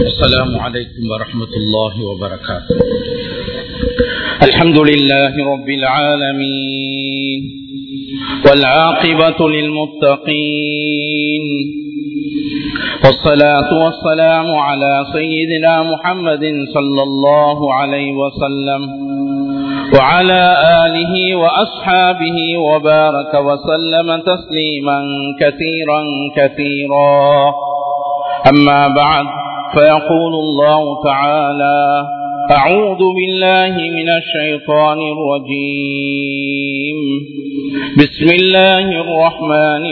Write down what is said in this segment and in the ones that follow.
السلام عليكم ورحمة الله وبركاته. الحمد لله رب العالمين والعاقبة للمتقين والصلاة والسلام على سيدنا محمد صلى الله عليه وسلم وعلى آله وأصحابه وبارك وسلم تسليما كثيرا كثيرا. أما بعد، فيقول الله تعالى: أعوذ بالله من الشيطان الرجيم. بسم الله الرحمن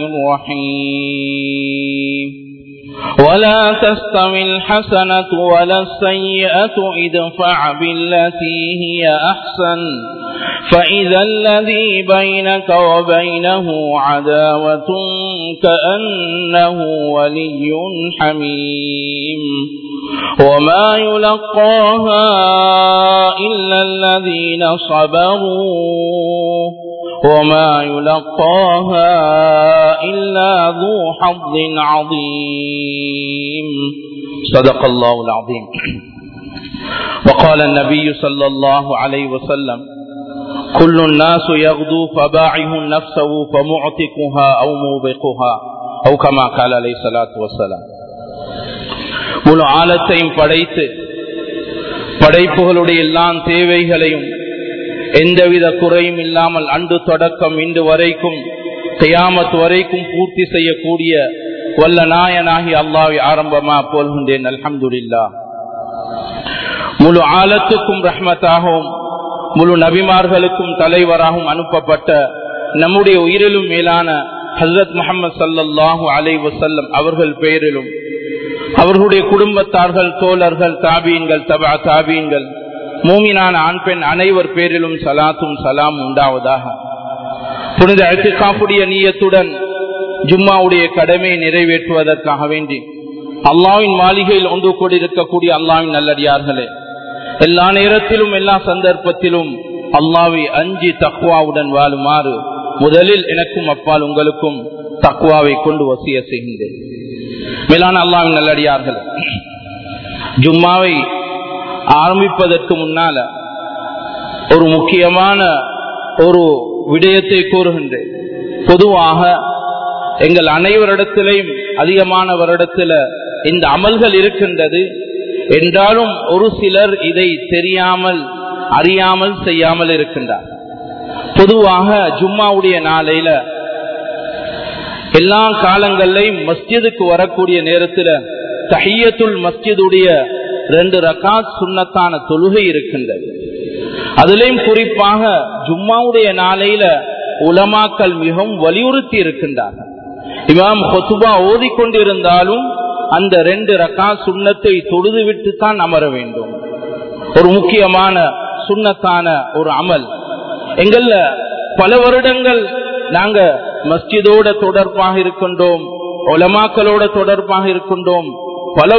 الرحيم. ولا تستوي الحسنة ولا السيئة ادفع بالتي هي أحسن فإذا الذي بينك وبينه عداوة كأنه ولي حميم وما يلقاها إلا الذين صبروا وما يلقاها إلا ذو حظ عظيم. صدق الله العظيم. وقال النبي صلى الله عليه وسلم: كل الناس يغدو فباعه نفسه فمعتقها أو موبقها أو كما قال عليه الصلاة والسلام. முழு ஆலத்தையும் படைத்து படைப்புகளுடைய எல்லா தேவைகளையும் எந்தவித குறையும் இல்லாமல் அன்று தொடக்கம் இன்று வரைக்கும் கியாமத் வரைக்கும் பூர்த்தி செய்யக்கூடிய வல்ல நாயனாகி அல்லாஹ்வை ஆரம்பமா போல்கின்றேன். அல்ஹம்துலில்லாஹ். முழு ஆலத்துக்கும் ரஹ்மத்தாகவும் முழு நபிமார்களுக்கும் தலைவராகவும் அனுப்பப்பட்ட நம்முடைய உயிரிலும் மேலான ஹஸ்ரத் முஹம்மது ஸல்லல்லாஹு அலைஹி வஸல்லம் அவர்கள் பெயரிலும் அவர்களுடைய குடும்பத்தார்கள், தோழர்கள், தாபீன்கள், தபா தாபீன்கள், மூமினான ஆண் பெண் அனைவர் பேரிலும் சலாத்தும் சலாம் உண்டாவதாக. புனித இத்திகாஃபுடைய நியத்துடன் ஜும்மாவுடைய கடமையை நிறைவேற்றுவதற்காக வேண்டி அல்லாஹ்வின் மாளிகையில் ஒன்று கூடியிருக்கக்கூடிய அல்லாஹ்வின் நல்லடியார்களே, எல்லா நேரத்திலும் எல்லா சந்தர்ப்பத்திலும் அல்லாஹ்வை அஞ்சி தக்வாவுடன் வாழுமாறு முதலில் எனக்கும் அப்பால் உங்களுக்கும் தக்வாவை கொண்டு வசிய செய்கின்றேன். மேலான அல்லாஹ்வின் நல்லடியார்கள், ஜும்மாவை ஆரம்பிப்பதற்கு முன்னால ஒரு முக்கியமான ஒரு விடயத்தை கூறுகின்றேன். பொதுவாக எங்கள் அனைவரிடத்திலையும் அதிகமானவரிடத்தில் இந்த அமல்கள் இருக்கின்றது என்றாலும் ஒரு சிலர் இதை தெரியாமல் அறியாமல் செய்யாமல் இருக்கின்றார். பொதுவாக ஜும்மாவுடைய நாளையில எல்லா காலங்களிலும் மஸ்ஜிதுக்கு வரக்கூடிய நேரத்தில் தஹியத்துல் மஸ்ஜிதுடைய 2 ரகாத் சுன்னத்தான தொழுகை இருக்கின்றது. அதிலையும் குறிப்பாக ஜும்மாவுடைய நாளையில உலமாக்கள் மிகவும் வலியுறுத்தி இருக்கின்றார்கள். இமாம் ஹுத்பா ஓதிக்கொண்டிருந்தாலும் அந்த 2 ரகாத் சுன்னத்தை தொழுது விட்டு தான் அமர வேண்டும். ஒரு முக்கியமான சுன்னத்தான ஒரு அமல். எங்கள்ல பல வருடங்கள் நாங்க மஸ்ஜிதோட தொடர்பாக இருக்கின்றோம், உலமாக்களோட தொடர்பாக இருக்கின்றோம். பல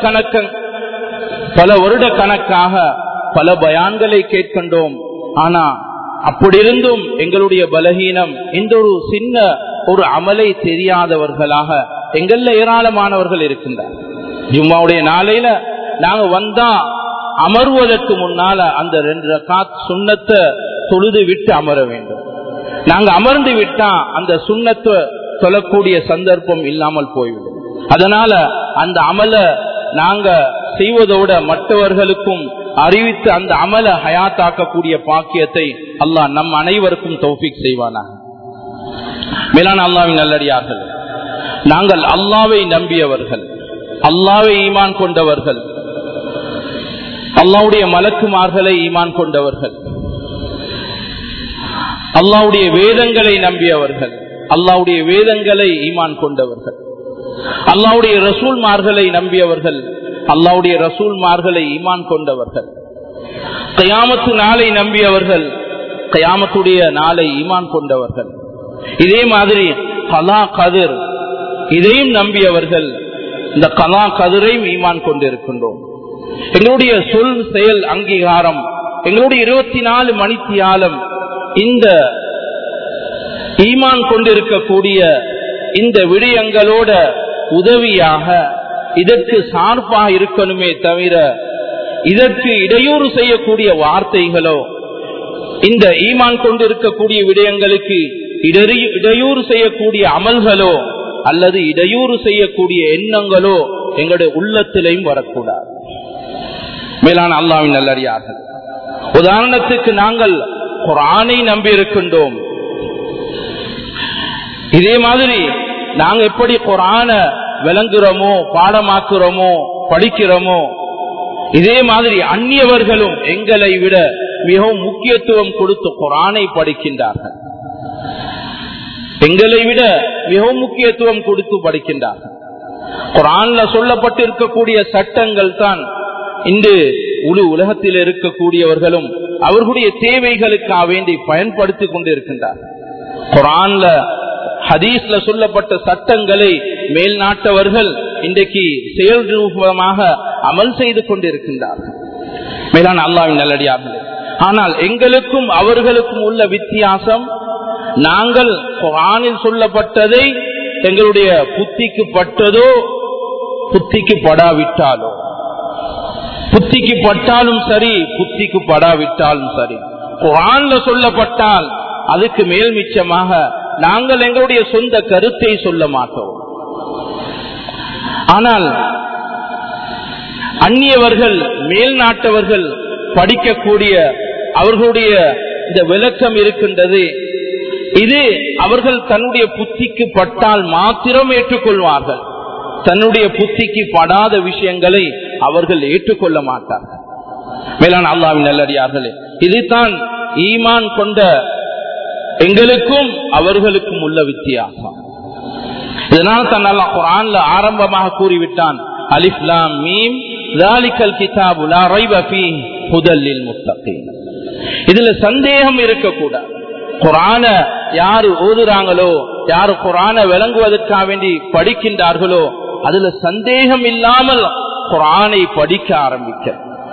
வருட கணக்காக பல பயான்களை கேட்கின்றோம். ஆனா அப்படி இருந்தும் எங்களுடைய பலகீனம் இந்த ஒரு சின்ன ஒரு அமலை தெரியாதவர்களாக எங்கள்ல ஏராளமானவர்கள் இருக்கின்றார். ஜும்மாவுடைய நாளையில நாங்க வந்தா அமர்வதற்கு முன்னால அந்த 2 ரகாத் சுன்னத்தை தொழுது விட்டு அமர வேண்டும். நாங்க அமர்ந்து விட்டா அந்த சுன்னத்தை தொழக்கூடிய சந்தர்ப்பம் இல்லாமல் போய்விடும். அதனால அந்த அமல நாங்க செய்வதோட மற்றவர்களுக்கும் அறிவித்து அந்த அமல ஹயாத்தாக்கக்கூடிய பாக்கியத்தை அல்லாஹ் நம் அனைவருக்கும் தௌஃபீக் செய்வானாக. மேலான அல்லாஹ்வின் நல்லடியார்கள், நாங்கள் அல்லாஹ்வை நம்பியவர்கள், அல்லாஹ்வை ஈமான் கொண்டவர்கள், அல்லாஹ்வுடைய மலக்குமார்களை ஈமான் கொண்டவர்கள், அல்லாஹ்வுடைய வேதங்களை நம்பியவர்கள், அல்லாஹ்வுடைய வேதங்களை ஈமான் கொண்டவர்கள், அல்லாஹ்வுடைய ரசூல்மார்களை நம்பியவர்கள், அல்லாஹ்வுடைய ரசூல்மார்களை ஈமான் கொண்டவர்கள், கியாமத்து நாளை நம்பியவர்கள், கியாமத்துடைய நாளை ஈமான் கொண்டவர்கள், இதே மாதிரி கலா கதிர் இதையும் நம்பியவர்கள், இந்த கலா கதிரையும் ஈமான் கொண்டிருக்கின்றோம். எங்களுடைய சொல் செயல் அங்கீகாரம், எங்களுடைய 24 மணித்தியாலம் இந்த ஈமான் கொண்டிருக்கக்கூடிய இந்த விடயங்களோட உதவியாக இதற்கு சார்பாக இருக்கணுமே தவிர இதற்கு இடையூறு செய்யக்கூடிய வார்த்தைகளோ இந்த ஈமான் கொண்டு இருக்கக்கூடிய விடயங்களுக்கு இடையூறு செய்யக்கூடிய அமல்களோ அல்லது இடையூறு செய்யக்கூடிய எண்ணங்களோ எங்களுடைய உள்ளத்திலையும் வரக்கூடாது. மேலான அல்லாஹ்வின் நல்லடியார்கள், உதாரணத்துக்கு நாங்கள் குர்ஆனை நம்பி இருக்கின்றோம். இதே மாதிரி நாங்க எப்படி குர்ஆனை விளங்குறோமோ, பாடமாக்குறோமோ, படிக்கிறோமோ, இதே மாதிரி அந்நியவர்களும் எங்களை விட மிகவும் முக்கியத்துவம் கொடுத்து குர்ஆனை படிக்கின்றார்கள். எங்களை விட மிகவும் முக்கியத்துவம் கொடுத்து படிக்கின்றார்கள். குர்ஆன்ல சொல்லப்பட்டிருக்கக்கூடிய சட்டங்கள் தான் இன்று உலகத்தில் இருக்கக்கூடியவர்களும் அவர்களுடைய தேவைகளுக்காக வேண்டி பயன்படுத்திக் கொண்டிருக்கின்றார்கள். குர்ஆன்ல ஹதீஸ்ல சொல்லப்பட்ட சட்டங்களை மேல் நாட்டவர்கள் இன்றைக்கு செயல் ரூபமாக அமல் செய்து கொண்டிருக்கின்றார்கள். மேலான அல்லாஹ்வின் நல்லடியார்களே, ஆனால் எங்களுக்கும் அவர்களுக்கும் உள்ள வித்தியாசம், நாங்கள் குர்ஆனில் சொல்லப்பட்டதை எங்களுடைய புத்திக்கு பட்டதோ புத்திக்கு படாவிட்டாலோ, புத்திக்கு பட்டாலும் சரி புத்திக்கு படாவிட்டாலும் சரி, குர்ஆன்ல சொல்லப்பட்டால் அதுக்கு மேல் மிச்சமாக நாங்கள் எங்களுடைய சொந்த கருத்தை சொல்ல மாட்டோம். ஆனால் அந்நியவர்கள் மேல் நாட்டவர்கள் படிக்கக்கூடிய அவர்களுடைய இந்த விளக்கம் இருக்கின்றது. இது அவர்கள் தன்னுடைய புத்திக்கு பட்டால் மாத்திரம் ஏற்றுக்கொள்வார்கள். தன்னுடைய புத்திக்கு படாத விஷயங்களை அவர்கள் ஏற்றுக்கொள்ள மாட்டார்கள். மேலான அல்லாஹ்வின் நல்லடியார்களே, இதுதான் ஈமான் கொண்ட எங்களுக்கும் அவர்களுக்கும் உள்ள வித்தியாசம். இதனால் தான் அல்லாஹ் குர்ஆன்ல ஆரம்பமாக கூறிவிட்டான், அலிஃப் லாம் மீம் ஸாலிகல் கிதாபு லா ரைப ஃபீஹி ஹுதல் லில் முத்தகீன். இதுல சந்தேகம் இருக்கக்கூடாது. குர்ஆனை யாரு ஓதுறாங்களோ, யாரு குர்ஆனை விளங்குவதற்காக வேண்டி படிக்கின்றார்களோ, அதுல சந்தேகம் இல்லாமல் குர்ஆனை படிக்க ஆரம்பிக்க.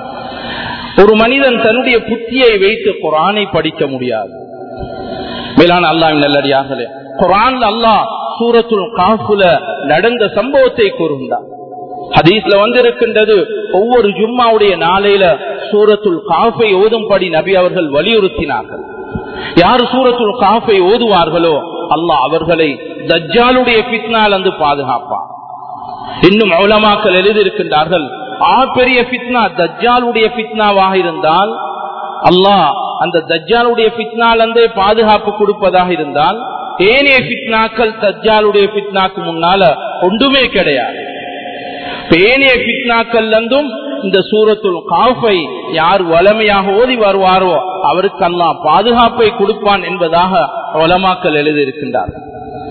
ஒரு மனிதன் தன்னுடைய புத்தியை வைத்து குர்ஆனை படிக்க முடியாது. மேலான அல்லாஹ்வின் நல்லடியார்களே, குர்ஆன்ல அல்லாஹ் சூரத்துல் காஃப்ல நடந்த சம்பவத்தை கூறுகின்றார். ஹதீஸ்ல வந்திருக்கின்றது, ஒவ்வொரு ஜும்மாவுடைய நாளையில சூரத்துல் காஃபை ஓதும்படி நபி அவர்கள் வலியுறுத்தினார்கள். யார் சூரத்துல் காஃபை ஓதுவார்களோ அல்லாஹ் அவர்களை தஜ்ஜாலுடைய ஃபித்னால் இருந்து பாதுகாப்பார். இன்னும் உலமாக்கள் எழுதியிருக்கின்றார்கள், பெரிய ஃபித்னா தஜ்ஜாலுடைய ஃபித்னாவாக இருந்தால் அல்லாஹ் அந்த தஜ்ஜாலுடைய ஃபித்னாலிருந்தே பாதுகாப்பு கொடுப்பதாக இருந்தால் ஏனைய ஃபித்னாக்கள் தஜ்ஜாலுடைய ஃபித்னாக்கு முன்னால ஒன்றுமே கிடையாது. ஏனைய ஃபித்னாக்கள் இருந்தும் இந்த சூரத்துல் காஃபை யார் வளமையாக ஓதி வருவாரோ அவருக்கு அல்லாஹ் பாதுகாப்பை கொடுப்பான் என்பதாக உலமாக்கள் எழுதியிருக்கின்றார்கள்.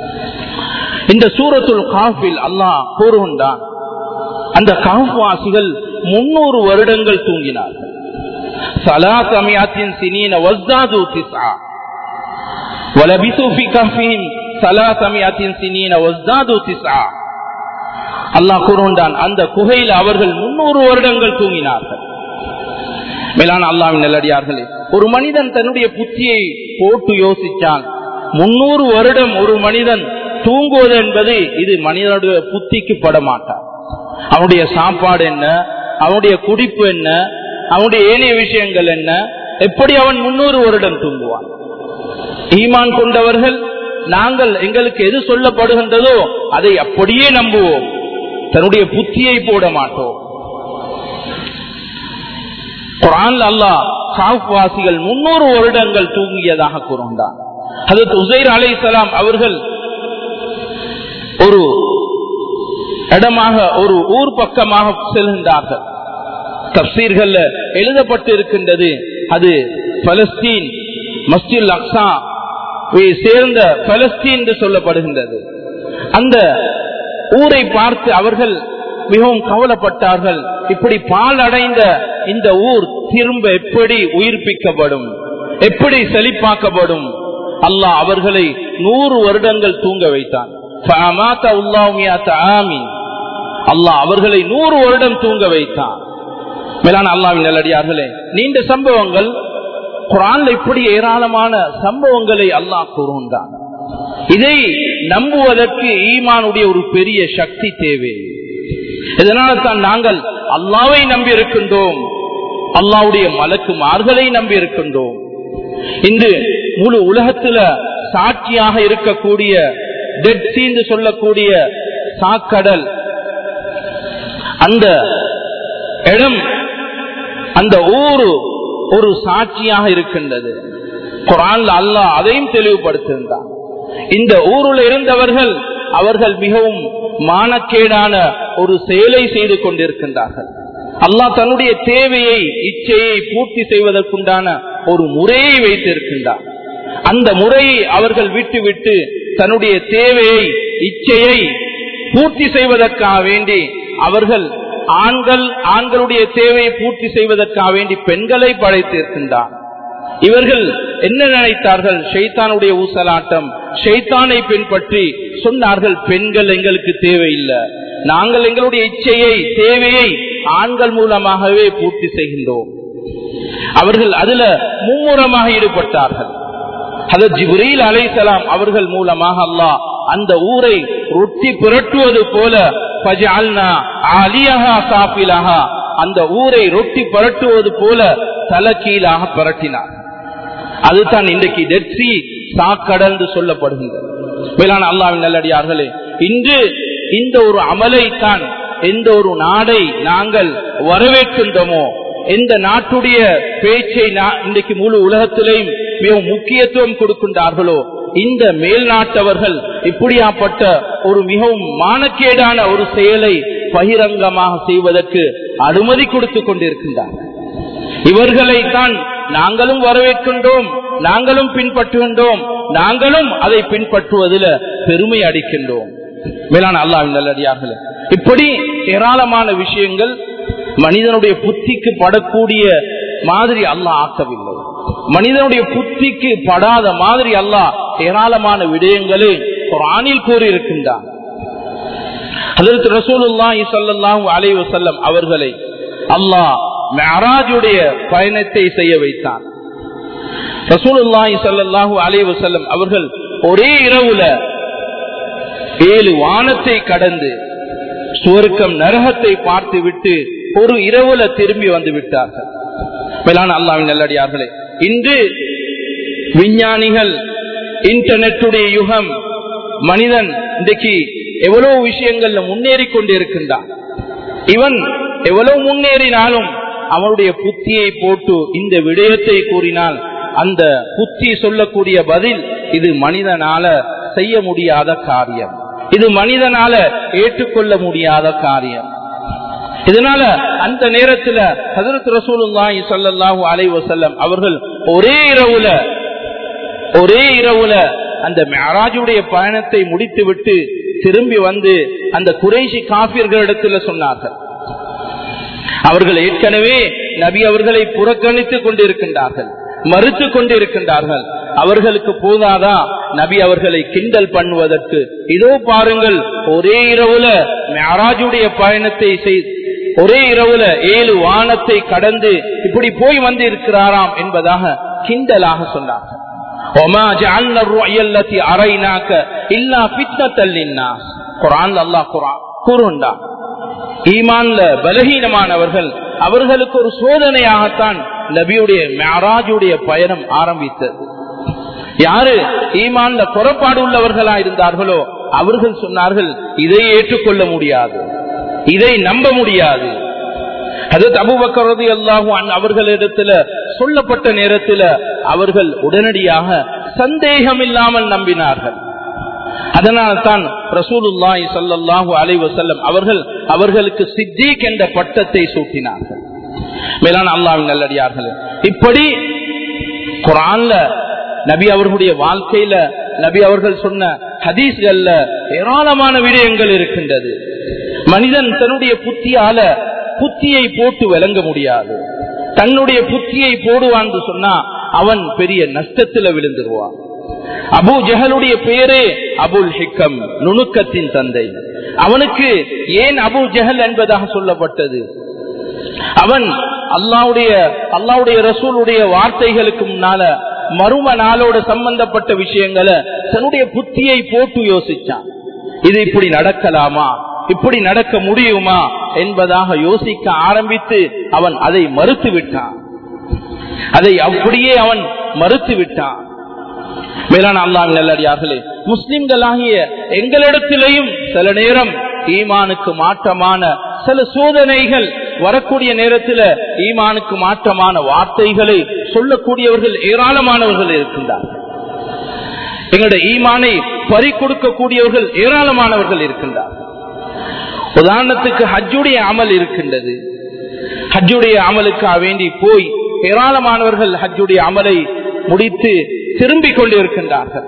இந்த சூரத்துல் காஃபில் அல்லாஹ் கூறுகின்றான், அந்த காஃப் வாசிகள் 300 வருடங்கள் தூங்கினார்கள். சலாசமியாத்தின் சினீன வஸ்தாது திஸ்ஆ வலபிசு ஃபீ கஃபிஹிம் சலாசமியாத்தின் சினீன வஸ்தாது திஸ்ஆ. அல்லாஹ் கூறுகின்றான், அந்த குகையில் அவர்கள் 300 வருடங்கள் தூங்கினார்கள். மேலான அல்லாஹ்வின் நல்லடியார்களே, ஒரு மனிதன் தன்னுடைய புத்தியை போட்டு யோசிச்சான், 300 வருடம் ஒரு மனிதன் தூங்குவது என்பது இது மனிதனுடைய புத்திக்கு பட மாட்டார். அவனுடைய சாப்பாடு என்ன, அவனுடைய குடிப்பு என்ன, அவனுடைய ஏனைய விஷயங்கள் என்ன, எப்படி அவன் 300 வருடம் தூங்குவான்? ஈமான் கொண்டவர்கள் நாங்கள் எங்களுக்கு எது சொல்லப்படுகின்றதோ அதை அப்படியே நம்புவோம், தன்னுடைய புத்தியை போட மாட்டோம். குர்ஆன்ல அல்லாஹ் காஃப் வாசிகள் 300 வருடங்கள் தூங்கியதாக கூறுகின்றார். ஹஜ்ரத் உஸைர் அலைஹிஸ்ஸலாம் அவர்கள் ஒரு இடமாக ஒரு ஊர் பக்கமாக செல்கின்றார்கள். தஃப்சீர்கள்ல எழுதப்பட்டு இருக்கின்றது, அது பலஸ்தீன் மஸ்ஜித் அக்ஸா சேர்ந்த பலஸ்தீன் என்று சொல்லப்படுகின்றது. அந்த ஊரை பார்த்து அவர்கள் மிகவும் கவலைப்பட்டார்கள். இப்படி பாழடைந்த இந்த ஊர் திரும்ப எப்படி உயிர்ப்பிக்கப்படும், எப்படி செழிப்பாக்கப்படும்? அல்லாஹ் அவர்களை 100 வருடங்கள் தூங்க வைத்தான். அல்லாஹ் அவர்களை 100 வருடம் தூங்க வைத்தான். மேலான அல்லாஹ்வின் நல்லடியார்களே, நீண்ட சம்பவங்கள் குர்ஆன்ல இப்படி ஏராளமான சம்பவங்களை அல்லாஹ் கூறுகின்றான். இதை நம்புவதற்கு ஈமானுடைய ஒரு பெரிய சக்தி தேவை. இதனால தான் நாங்கள் அல்லாஹ்வை நம்பி இருக்கின்றோம், அல்லாஹ்வுடைய மலக்குமார்களை நம்பி இருக்கின்றோம். இன்று முழு உலகத்துல சாட்சியாக இருக்கக்கூடிய டெட் சீ என்று சொல்லக்கூடிய சாக்கடல், அந்த இடம், அந்த ஊரு ஒரு சாட்சியாக இருக்கின்றது. குர்ஆன்ல அல்லாஹ் அதையும் தெளிவுபடுத்துகின்றார். இந்த ஊரில் இருந்தவர்கள் அவர்கள் மிகவும் மானக்கேடான ஒரு செயலை செய்து கொண்டிருக்கின்றார்கள். அல்லாஹ் தன்னுடைய தேவையை, இச்சையை பூர்த்தி செய்வதற்குண்டான ஒரு முறையை வைத்திருக்கின்றார். அந்த முறையை அவர்கள் விட்டு தன்னுடைய தேவையை, இச்சையை பூர்த்தி செய்வதற்காக வேண்டி அவர்கள் ஆண்களுடைய தேவையை பூர்த்தி செய்வதற்காக வேண்டி பெண்களை படைத்திருக்கின்றார். இவர்கள் என்ன நினைத்தார்கள்? ஷைத்தானுடைய ஊசலாட்டம், ஷைத்தானை பின்பற்றி சொன்னார்கள், பெண்கள் எங்களுக்கு தேவையில்லை, நாங்கள் எங்களுடைய இச்சையை, தேவையை ஆண்கள் மூலமாகவே பூர்த்தி செய்கின்றோம். அவர்கள் அதுல மும்முரமாக ஈடுபட்டார்கள். ஹஜ்ரத் ஜிப்ரீல் அலைஹிஸ்ஸலாம் அவர்கள் மூலமாக அல்லாஹ் அந்த ஊரை ரொட்டி புரட்டுவது போல ஃபஜஅல்னா ஆலியஹா சாஃபிலஹா, அந்த ஊரை ரொட்டி புரட்டுவது போல தலகீழாக புரட்டினார். அதுதான் இன்றைக்கு டெட் சீ, சாக்கடல் என்று சொல்லப்படுகின்றது. மேலான அல்லாஹ்வின் நல்லடியார்களே, இன்று இந்த ஒரு அமலை தான், எந்த ஒரு நாடை நாங்கள் வரவேற்கின்றோமோ, எந்த நாட்டுடைய பேச்சை இன்றைக்கு முழு உலகத்திலேயும் மிகவும் முக்கியத்துவம் கொடுக்கின்றார்களோ, இந்த மேல் நாட்டவர்கள் இப்படியாப்பட்ட ஒரு மிகவும் மானக்கேடான ஒரு செயலை பகிரங்கமாக செய்வதற்கு அனுமதி கொடுத்துக் கொண்டிருக்கின்றார்கள். இவர்களைத்தான் நாங்களும் வரவேற்கின்றோம், நாங்களும் பின்பற்றுகின்றோம், நாங்களும் அதை பின்பற்றுவதில் பெருமை அடிக்கின்றோம். மேலான அல்லாஹ்வின் நல்லடியார்களே, இப்படி ஏராளமான விஷயங்கள் மனிதனுடைய புத்திக்கு படக்கூடிய மாதிரி அல்லாஹ் ஆக்கவில்லை. மனிதனுடைய புத்திக்கு படாத மாதிரி அல்லாஹ் ஏராளமான விடயங்களை குர்ஆனில் கூறியிருக்கின்றார். ஹஜ்ரத் ரசூலுல்லாஹி ஸல்லல்லாஹு அலைஹி வஸல்லம் அவர்களை அல்லாஹ் மிஅராஜுடைய பயணத்தை செய்ய வைத்தான். ரசூலுல்லாஹி ஸல்லல்லாஹு அலைஹி வஸல்லம் அவர்கள் ஒரே இரவுல 7 வானத்தை கடந்து சுவர்க்கம் நரகத்தை பார்த்து விட்டு ஒரு இரவுல திரும்பி வந்து விட்டார்கள். மேலான அல்லாஹ்வின் நல்லடியார்களே, இன்று விஞ்ஞானிகள், இன்டர்நெட்டுடைய யுகம், மனிதன் இன்றைக்கு எவ்வளவு விஷயங்கள்ல முன்னேறி கொண்டிருக்கின்றான். இவன் எவ்வளவு முன்னேறினாலும் அவனுடைய புத்தியை போட்டு இந்த விடயத்தை கூறினால் அந்த புத்தி சொல்லக்கூடிய பதில், இது மனிதனால செய்ய முடியாத காரியம், இது மனிதனால ஏற்றுக்கொள்ள முடியாத காரியம். இதனால அந்த நேரத்துல ஹஜ்ரத் ரசூலுல்லாஹி ஸல்லல்லாஹு அலைஹி வஸல்லம் அவர்கள் ஒரே இரவுல அந்த மிஅராஜுடைய பயணத்தை முடித்துவிட்டு திரும்பி வந்து அந்த குறைஷி காஃபிர்களிடத்துல சொன்னார்கள். அவர்கள் ஏற்கனவே நபி அவர்களை புறக்கணித்துக் கொண்டிருக்கின்றார்கள், மறுத்து கொண்டிருக்கின்றார்கள். அவர்களுக்கு போதாதா நபி அவர்களை கிண்டல் பண்ணுவதற்கு? இதோ பாருங்கள், ஒரே இரவுல மிஅராஜுடைய பயணத்தை ஒரே இரவுல 7 வானத்தை கடந்து இப்படி போய் வந்து இருக்கிறாராம் என்பதாக கிண்டலாக சொன்னார்கள். وَمَا جَعَلْنَا الرُّؤْيَا الَّتِي أَرَيْنَاكَ إِلَّا فِتْنَةً لِلنَّاسِ. குர்ஆன்ல அல்லாஹ் கூறுகிறான், ஈமான்ல பலகீனமானவர்கள் அவர்களுக்கு ஒரு சோதனையாகத்தான் நபியுடைய மிஅராஜுடைய பயணம் ஆரம்பித்தது. யாரு ஈமான்ல குறைபாடு உள்ளவர்களா இருந்தார்களோ அவர்கள் சொன்னார்கள், இதை ஏற்றுக்கொள்ள முடியாது, இதை நம்ப முடியாது. ஹஜ்ரத் அபூபக்கர் ரலியல்லாஹு அன்ஹு அவர்களிடத்துல சொல்லப்பட்ட நேரத்தில் அவர்கள் உடனடியாக சந்தேகம் இல்லாமல் நம்பினார்கள். அதனால் தான் ரசூலுல்லாஹி ஸல்லல்லாஹு அலைஹி வஸல்லம் அவர்களுக்கு சித்தீக் என்ற பட்டத்தை சூட்டினார்கள். மேலான அல்லாஹ்வின் நல்லடியார்களே, இப்படி குர்ஆன்ல நபி அவர்களுடைய வாழ்க்கையில நபி அவர்கள் சொன்ன ஹதீஸ்கள்ல ஏராளமான விடயங்கள் இருக்கின்றது. மனிதன் தன்னுடைய புத்தியை போட்டு விளங்க முடியாது. தன்னுடைய புத்தியை போடுவான் சொன்னா அவன் பெரிய நஷ்டத்துல விழுந்துருவான். அபூ ஜஹலுடைய பெயரே அபுல் ஹிக்கம், நுணுக்கத்தின் தந்தை. அவனுக்கு ஏன் அபூ ஜஹல் என்பதாக சொல்லப்பட்டது? அவன் அல்லாஹ்வுடைய ரசூலுடைய வார்த்தைகளுக்கு முன்னால மறும நாளோடு சம்பந்தப்பட்ட விஷயங்களை தன்னுடைய புத்தியை போட்டு யோசிச்சான். இது இப்படி நடக்கலாமா, இப்படி நடக்க முடியுமா என்பதாக யோசிக்க ஆரம்பித்து அவன் அதை மறுத்து விட்டான். அதை அப்படியே அவன் மறுத்து விட்டான். மேலான அல்லாஹ்வின் நல்லடியார்களே, முஸ்லிம்களாகிய எங்களிடத்திலேயும் சில நேரம் ஈமானுக்கு மாற்றமான சில சோதனைகள் வரக்கூடிய நேரத்தில் ஈமானுக்கு மாற்றமான வார்த்தைகளை சொல்லக்கூடியவர்கள் ஏராளமானவர்கள் இருக்கின்றார்கள். எங்களுடைய ஈமானை பறி கொடுக்கக்கூடியவர்கள் ஏராளமானவர்கள் இருக்கின்றார்கள். உதாரணத்துக்கு ஹஜ்ஜுடைய அமல் இருக்கின்றது. ஹஜ்ஜுடைய அமலுக்காக வேண்டி போய் ஏராளமானவர்கள் ஹஜ்ஜுடைய அமலை முடித்து திரும்பிக் கொண்டிருக்கின்றார்கள்.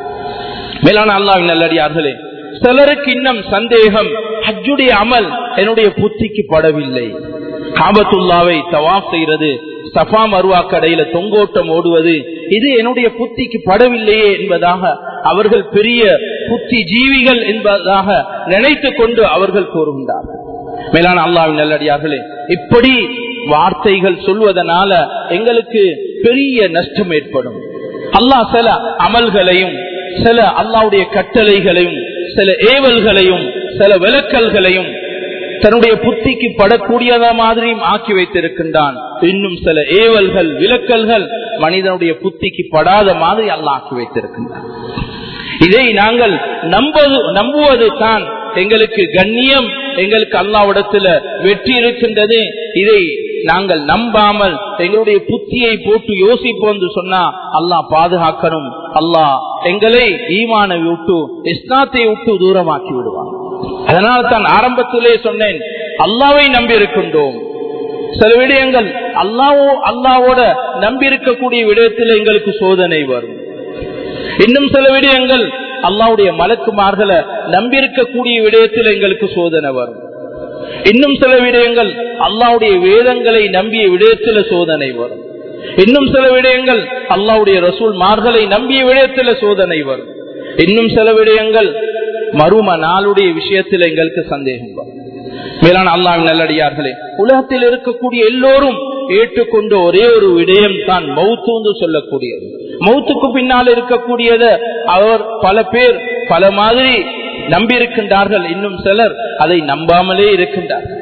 மேலான அல்லாஹ்வின் நல்லடியார்களே, சிலருக்கு இன்னும் சந்தேகம், ஹஜ்ஜுடைய அமல் என்னுடைய புத்திக்கு படவில்லை. காபத்துல்லாவை தவாஃப் செய்கிறது, சஃபா மர்வா கடையில தொங்கோட்டம் ஓடுவது, இது என்னுடைய புத்திக்கு படவில்லையே என்பதாக அவர்கள் பெரிய புத்தி ஜீவிகள் என்பதாக நினைத்து கொண்டு அவர்கள் கூறுகின்றார்கள். மேலான அல்லாஹ்வின் நல்லடியார்களே, இப்படி வார்த்தைகள் சொல்வதனால எங்களுக்கு பெரிய நஷ்டம் ஏற்படும். அல்லாஹ் சில அமல்களையும் சில அல்லாஹ்வுடைய கட்டளைகளையும் சில ஏவல்களையும் சில விலக்கல்களையும் தன்னுடைய புத்திக்கு படக்கூடியத மாதிரியும் ஆக்கி வைத்திருக்கின்றான். இன்னும் சில ஏவல்கள் விலக்கல்கள் மனிதனுடைய புத்திக்கு படாத மாதிரி அல்லாஹ் ஆக்கி வைத்திருக்கின்றான். இதை நாங்கள் நம்புவது தான் எங்களுக்கு கண்ணியம், எங்களுக்கு அல்லாஹ்விடத்துல வெற்றி இருக்கின்றது. இதை நாங்கள் நம்பாமல் எங்களுடைய புத்தியை போட்டு யோசிப்போம் என்று சொன்னா அல்லாஹ் பாதுகாக்கணும். அல்லாஹ் எங்களை ஈமானை விட்டு இஸ்லாத்தை விட்டு தூரமாக்கி விடுவான். அதனால தான் ஆரம்பத்திலே சொன்னேன், அல்லாஹ்வை நம்பி இருக்கின்றோம். சில விடயங்கள் அல்லாஹ்வோட நம்பி இருக்கக்கூடிய விடயத்தில் எங்களுக்கு சோதனை வரும். இன்னும் சில விடயங்கள் அல்லாஹ்வுடைய மலக்குமார்களை நம்பி இருக்கக்கூடிய விடயத்தில் எங்களுக்கு சோதனை வரும். இன்னும் சில விடயங்கள் அல்லாஹ்வுடைய வேதங்களை நம்பிய விடயத்தில் சோதனை வரும். இன்னும் சில விடயங்கள் அல்லாஹ்வுடைய ரசூல்மார்களை நம்பிய விடயத்தில் சோதனை வரும். இன்னும் சில விடயங்கள் மறும நாளுடைய விஷயத்தில் எங்களுக்கு சந்தேகம் வரும். மேலான அல்லாஹ்வின் நல்லடியார்களே, உலகத்தில் இருக்கக்கூடிய எல்லோரும் ஏற்றுக்கொண்ட ஒரே ஒரு விடயம் தான் மௌத்து என்று சொல்லக்கூடியது. மௌத்துக்கு பின்னால் இருக்கக்கூடியது அவர் பல பேர் பல மாதிரி நம்பி இருக்கின்றார்கள். இன்னும் சிலர் அதை நம்பாமலே இருக்கின்றார்கள்.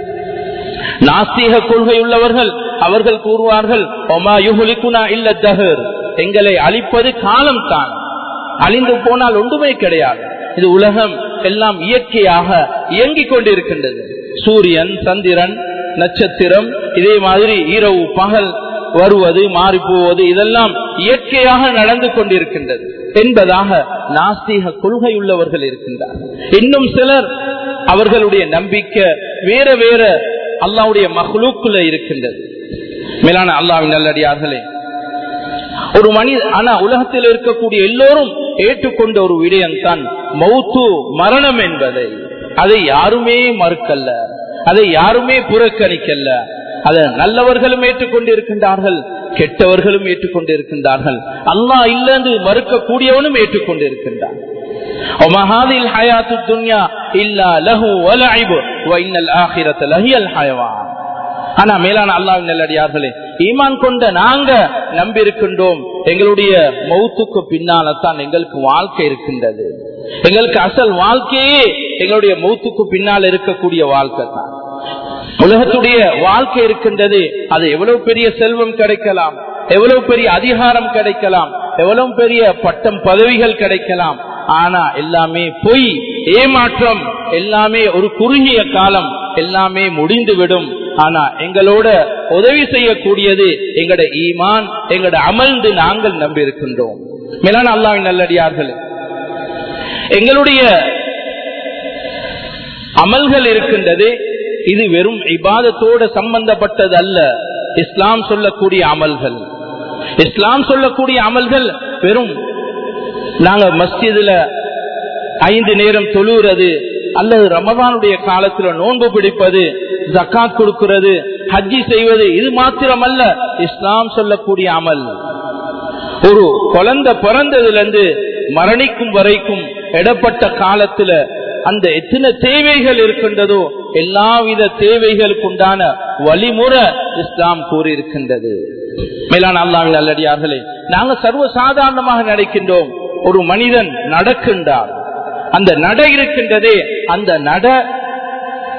நாஸ்திக கொள்கை உள்ளவர்கள் அவர்கள் கூறுவார்கள், ஒமா யுஹ்லிகுனா இல்ல தஹர், எங்களை அழிப்பது காலம் தான், அழிந்து போனால் ஒன்றுமே கிடையாது. இது உலகம் எல்லாம் இயற்கையாக இயங்கிக் கொண்டிருக்கின்றது. சூரியன் சந்திரன் நட்சத்திரம் இதே மாதிரி இரவு பகல் வருவது மாறி போவது இதெல்லாம் இயற்கையாக நடந்து கொண்டிருக்கின்றது என்பதாக நாஸ்திக கொள்கை உள்ளவர்கள் இருக்கின்றார்கள். இன்னும் சிலர் அவர்களுடைய நம்பிக்கை வேற வேற அல்லாஹ்வுடைய மக்லூக்குல இருக்கின்றது. மேலான அல்லாஹ்வின் நல்லடியார்களே, ஒரு மனிதன் ஆனா உலகத்தில் இருக்கக்கூடிய எல்லோரும் ஏற்றுக்கொண்ட ஒரு விடயம் தான் மௌத்து மரணம் என்பதை. அதை யாருமே மறுக்கல்ல, அதை யாருமே புறக்கணிக்கல்ல. அதை நல்லவர்களும் ஏற்றுக்கொண்டிருக்கின்றார்கள், கெட்டவர்களும் ஏற்றுக்கொண்டிருக்கின்றார்கள். அல்லாஹ் இல்லைன்னு மறுக்கக்கூடியவனும் ஏற்றுக்கொண்டிருக்கின்றான். ஆனா மேலான அல்லாஹ்வின் நல்லடியார்களே, ஈமான் கொண்ட நாங்க நம்பி இருக்கின்றோம், எங்களுடைய மௌத்துக்கு பின்னால தான் எங்களுக்கு வாழ்க்கை இருக்கின்றது. எங்களுக்கு அசல் வாழ்க்கையே எங்களுடைய மௌத்துக்கு பின்னால் இருக்கக்கூடிய வாழ்க்கை தான். உலகத்துடைய வாழ்க்கை இருக்கின்றது, அது எவ்வளவு பெரிய செல்வம் கிடைக்கலாம், எவ்வளவு பெரிய அதிகாரம் கிடைக்கலாம், எவ்வளவு பெரிய பட்டம் பதவிகள் கிடைக்கலாம். ஆனா எல்லாமே பொய், ஏமாற்றம், எல்லாமே ஒரு குறுகிய காலம், எல்லாமே முடிந்துவிடும். ஆனா எங்களோட உதவி செய்யக்கூடியது எங்களோட ஈமான், எங்களோட அமல்ந்து நாங்கள் நம்பி இருக்கின்றோம். மேலான அல்லாஹ்வின் நல்லடியார்களே, எங்களுடைய அமல்கள் இருக்கின்றது, இது வெறும் இபாதத்தோடு சம்பந்தப்பட்டது அல்ல. இஸ்லாம் சொல்லக்கூடிய அமல்கள், இஸ்லாம் சொல்லக்கூடிய அமல்கள் வெறும் நாங்க மஸ்ஜிதுல 5 நேரம் தொழுகிறது அல்லது ரமதானுடைய காலத்துல நோன்பு பிடிப்பது, ஜக்காத் கொடுக்கிறது, ஹஜ்ஜி செய்வது, இது மாத்திரமல்ல. இஸ்லாம் சொல்லக்கூடிய அமல் ஒரு குழந்தை பிறந்ததிலிருந்து மரணிக்கும் வரைக்கும் இடப்பட்ட காலத்துல அந்த எத்தனை தேவைகள் இருக்கின்றதோ எல்லாவித தேவைகளுக்கு உண்டான வழிமுறை இஸ்லாம் கூறியிருக்கின்றது. மேலான அல்லாஹ்வின் நல்லடியார்களே, நாங்க சர்வ சாதாரணமாக நடக்கின்றோம். ஒரு மனிதன் நடக்கின்றார், அந்த நட இருக்கின்றதே, அந்த நட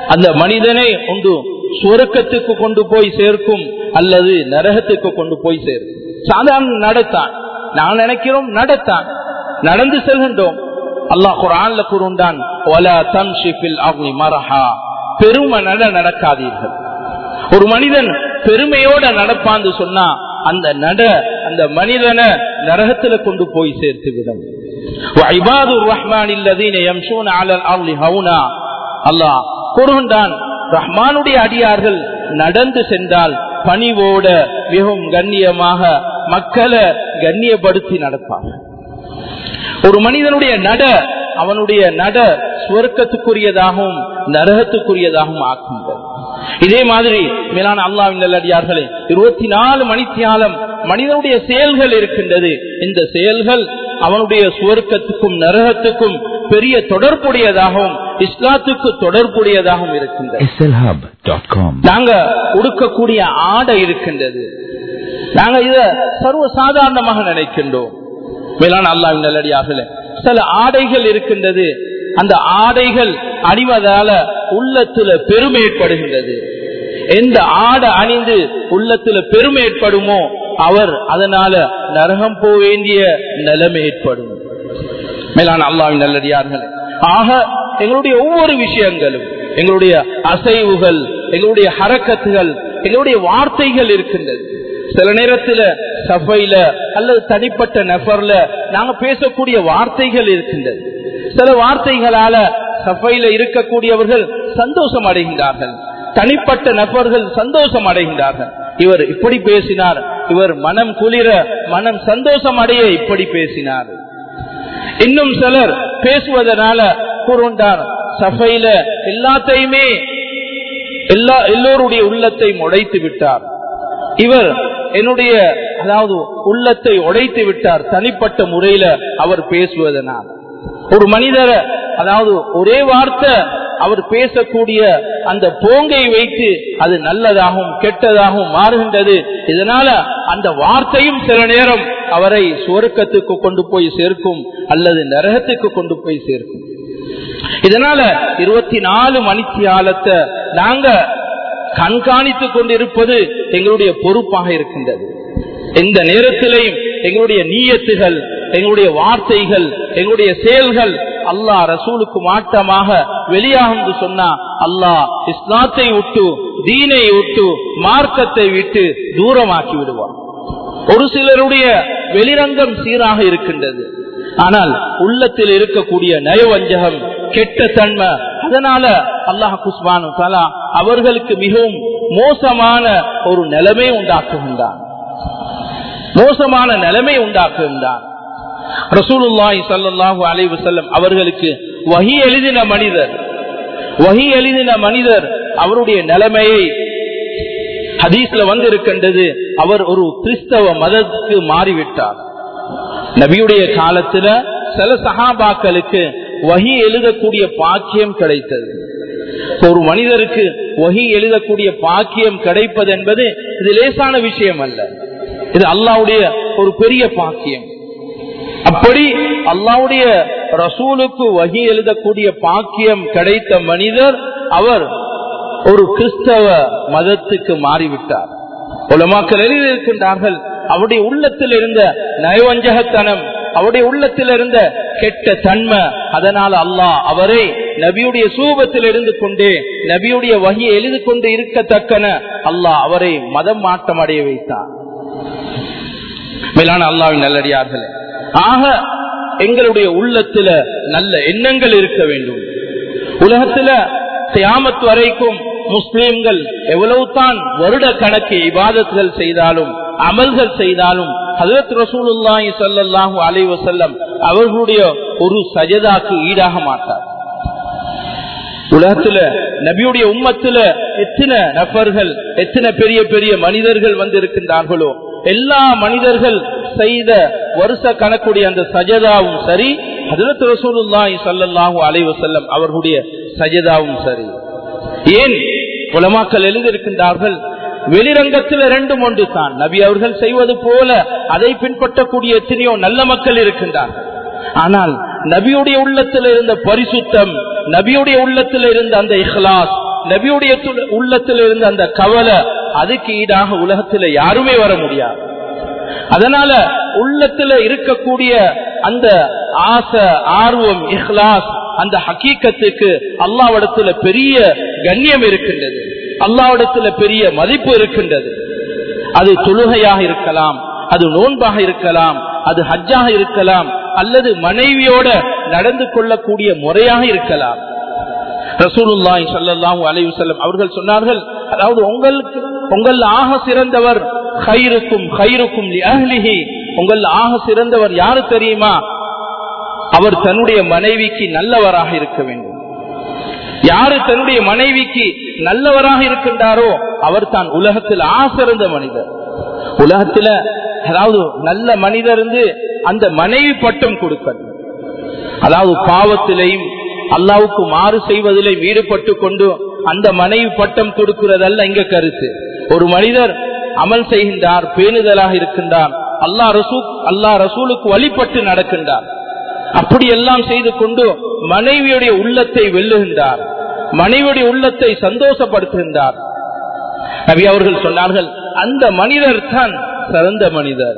அந்த மனிதனை ஒன்று சுவர்க்கத்துக்கு கொண்டு போய் சேர்க்கும் அல்லது நரகத்துக்கு கொண்டு போய் சேர்க்கும். சாதாரண நடத்தான், நான் நினைக்கிறோம் நடத்தான், நடந்து செல்கின்றோம். அல்லாஹ் குர்ஆன்ல கூறுகின்றான், வலா தம்ஷி ஃபில் அர்லி மரஹா, பெருமை நடக்காதீர்கள். ஒரு மனிதன் பெருமையோட நடப்பான்னு சொன்னா அந்த அந்த மனிதனை நரகத்துல கொண்டு போய் சேர்த்து விடும். வஇபாதுர் ரஹ்மானில் லதீன யம்ஷூன அலல் அர்லி ஹௌனா, அல்லாஹ் கூறுகின்றான், ரஹ்மானுடைய அடியார்கள் நடந்து சென்றால் பணிவோட மிகவும் கண்ணியமாக மக்களை கண்ணியப்படுத்தி நடப்பார்கள். ஒரு மனிதனுடைய அவனுடைய சுவர்க்கத்துக்குரியதாகவும் நரகத்துக்குரியதாகவும் ஆக்குங்கள். இதே மாதிரி மேலான அல்லாஹ்வின் நல்லடியார்களே, 24 மணித்தியாலம் மனிதனுடைய செயல்கள் இருக்கின்றது. இந்த செயல்கள் அவனுடைய சுவர்க்கத்துக்கும் நரகத்துக்கும் பெரிய தொடர்புடையதாகவும் இஸ்லாத்துக்கு தொடர்புடையதாகவும் இருக்கின்றது. நாங்க உடுக்கக்கூடிய ஆடை இருக்கின்றது, நாங்க இத சர்வ சாதாரணமாக நினைக்கின்றோம். மேலான அல்லாஹ்வின் நல்லடியார்களே, சில ஆடைகள் இருக்கின்றது, அந்த ஆடைகள் அணிவதால உள்ளத்துல பெருமை ஏற்படுகின்றது. எந்த ஆடை அணிந்து உள்ளத்துல பெருமை ஏற்படுமோ அவர் அதனால நரகம் போக வேண்டிய நிலைமை ஏற்படும். மேலான அல்லாஹ்வின் நல்லடியார்களே, ஆக எங்களுடைய ஒவ்வொரு விஷயங்களும், எங்களுடைய அசைவுகள், எங்களுடைய ஹரக்கத்துகள், எங்களுடைய வார்த்தைகள் இருக்கின்றது. சில நேரத்துல சபையில அல்லது தனிப்பட்ட நபர்ல நாங்க பேசக்கூடிய வார்த்தைகள் இருக்கின்றது. சில வார்த்தைகளால சபையில இருக்கக்கூடியவர்கள் சந்தோஷம் அடைகின்றார்கள், தனிப்பட்ட நபர்கள் சந்தோஷம் அடைகின்றார்கள். இவர் இப்படி பேசினார், இவர் மனம் குளிர மனம் சந்தோஷம் அடைய இப்படி பேசினார். இன்னும் சிலர் பேசுவதனால கூறுகின்றார், சபையில எல்லாத்தையுமே எல்லோருடைய உள்ளத்தை உடைத்து விட்டார், இவர் என்னுடைய உள்ளத்தை உடைத்து விட்டார் தனிப்பட்ட முறையில அவர் பேசுவதனால். ஒரு மனிதர் ஒரே வார்த்தை அவர் பேசக்கூடிய அந்த போங்கை வைத்து அது நல்லதாகவும் கெட்டதாகவும் மாறுகின்றது. இதனால அந்த வார்த்தையும் சில நேரம் அவரை சுவர்க்கத்துக்கு கொண்டு போய் சேர்க்கும் அல்லது நரகத்துக்கு கொண்டு போய் சேர்க்கும். இதனால 24 மணித்தியாலத்தை நாங்க கண்காணித்துக் கொண்டிருப்பது எங்களுடைய பொறுப்பாக இருக்கின்றது. எந்த நேரத்திலையும் எங்களுடைய நீயத்துகள், எங்களுடைய வார்த்தைகள், எங்களுடைய செயல்கள் அல்லாஹ் ரசூலுக்கு மாற்றமாக வெளியாகும் சொன்னா அல்லாஹ் இஸ்லாத்தை விட்டு, தீனை விட்டு, மார்க்கத்தை விட்டு தூரமாக்கி விடுவார். ஒரு சிலருடைய வெளிரங்கம் சீராக இருக்கின்றது, ஆனால் உள்ளத்தில் இருக்கக்கூடிய நயவஞ்சகம், கெட்ட தன்மை, அதனால அல்லாஹ் சுப்ஹானஹு வ தஆலா அவர்களுக்கு மிகவும் மோசமான ஒரு நிலைமை உண்டாக்குகின்றான், மோசமான நிலைமை உண்டாக்குகின்றான். ரசூலுல்லாஹி ஸல்லல்லாஹு அலைஹி வஸல்லம் அவர்களுக்கு வஹி எழுதின மனிதர் அவருடைய நிலைமையை ஹதீஸ்ல வந்திருக்கின்றது. அவர் ஒரு கிறிஸ்தவ மதத்துக்கு மாறிவிட்டார். நபியுடைய காலத்துல சில சஹாபாக்களுக்கு வஹி எழுதக்கூடிய பாக்கியம் கிடைத்தது. ஒரு மனிதருக்கு வஹி எழுதக்கூடிய பாக்கியம் கிடைப்பது என்பது இது லேசான விஷயம் அல்ல, இது அல்லாஹ்வுடைய ஒரு பெரிய பாக்கியம். அப்படி அல்லாஹ்வுடைய ரசூலுக்கு வஹி எழுதக்கூடிய பாக்கியம் கிடைத்த மனிதர் அவர் ஒரு கிறிஸ்தவ மதத்துக்கு மாறிவிட்டார். உலமாக்கள் எழுதியிருக்கின்றார்கள், அவருடைய உள்ளத்தில் இருந்த நயவஞ்சகத்தனம், அவருடைய உள்ளத்தில் இருந்த கெட்ட தன்மை, அதனால அல்லாஹ் அவரை நபியுடைய சூபத்தில் இருந்து கொண்டே நபியுடைய வஹியை எழுதி கொண்டு இருக்கத்தக்கன அல்லாஹ் அவரை மதம் மாற்றம் அடைய வைத்தார். மேலான அல்லாஹ்வின் நல்லடியார்களே, ஆக எங்களுடைய உள்ளத்துல நல்ல எண்ணங்கள் இருக்க வேண்டும். உலகத்துல கியாமத் வரைக்கும் முஸ்லிம்கள் எவ்வளவுதான் வருட கணக்கு இபாதத்துகள் செய்தாலும் அமல்கள் செய்தாலும் ஹஜ்ரத் ரசூலுல்லாஹி ஸல்லல்லாஹு அலைஹி வஸல்லம் அவர்களுடைய ஒரு சஜதாக்கு ஈடாக மாட்டார். உலகத்துல நபியுடைய உம்மத்துல எத்தனை நபர்கள், எத்தனை பெரிய பெரிய மனிதர்கள் வந்து இருக்கின்றார்களோ எல்லா மனிதர்கள் செய்த வருஷ கணக்குடைய அந்த சஜதாவும் சரி, ஹஜ்ரத் ரசூலுல்லாஹி ஸல்லல்லாஹு அலைஹி வஸல்லம் அவர்களுடைய சஜதாவும் சரி. ஏன் உலமாக்கள் எழுதியிருக்கின்றார்கள், வெளிரங்கத்தில் ரெண்டும் ஒன்று தான். நபி அவர்கள் செய்வது போல அதை பின்பற்றக்கூடிய எத்தனையோ நல்ல மக்கள் இருக்கின்றார்கள். ஆனால் நபியுடைய உள்ளத்தில் இருந்த பரிசுத்தம், நபியுடைய உள்ளத்தில் இருந்த அந்த இஹ்லாஸ், நபியுடைய உள்ளத்தில் இருந்த அந்த கவலை அதுக்கு ஈடாக உலகத்துல யாருமே வர முடியாது. அதனால உள்ளத்துல இருக்கக்கூடிய அந்த ஆசை, ஆர்வம், இஹ்லாஸ், அந்த ஹகீகத்துக்கு அல்லாஹ்விடத்துல பெரிய கண்ணியம் இருக்கின்றது, அல்லாஹ்விடத்துல பெரிய மதிப்பு இருக்கின்றது. அது தொழுகையாக இருக்கலாம், அது நோன்பாக இருக்கலாம், அது ஹஜ்ஜாக இருக்கலாம், அல்லது மனைவியோட நடந்து கொள்ளக்கூடிய முறையாக இருக்கலாம். ரசூலுல்லாஹி ஸல்லல்லாஹு அலைஹி வஸல்லம் அவர்கள் சொன்னார்கள், அதாவது உங்கள் ஆக சிறந்தவர் கைருக்கும் கைருக்கும் லிஅஹ்லிஹி, உங்கள் ஆக சிறந்தவர் யாரு தெரியுமா? அவர் தன்னுடைய மனைவிக்கு நல்லவராக இருக்க வேண்டும். யாரு தன்னுடைய மனைவிக்கு நல்லவராக இருக்கின்றாரோ அவர் தான் உலகத்தில் ஆசிறந்த மனிதர். உலகத்துல அதாவது நல்ல மனிதர் அந்த மனைவி பட்டம் கொடுக்கணும். அதாவது பாவத்திலையும் அல்லாவுக்கு மாறு செய்வதிலையும் ஈடுபட்டு கொண்டு அந்த மனைவி பட்டம் கொடுக்கிறதல்ல இங்க கருத்து. ஒரு மனிதர் அமல் செய்கின்றார், பேணுதலாக இருக்கின்றார், அல்லாஹ் ரசூலுக்கு வழிபட்டு நடக்கின்றார், அப்படி எல்லாம் செய்து கொண்டு மனைவியுடைய உள்ளத்தை வெல்லுகின்றார், மனைவியுடைய உள்ளத்தை சந்தோஷப்படுத்துகின்றார். நபி அவர்கள் சொன்னார்கள், அந்த மனிதர் தான் சிறந்த மனிதர்.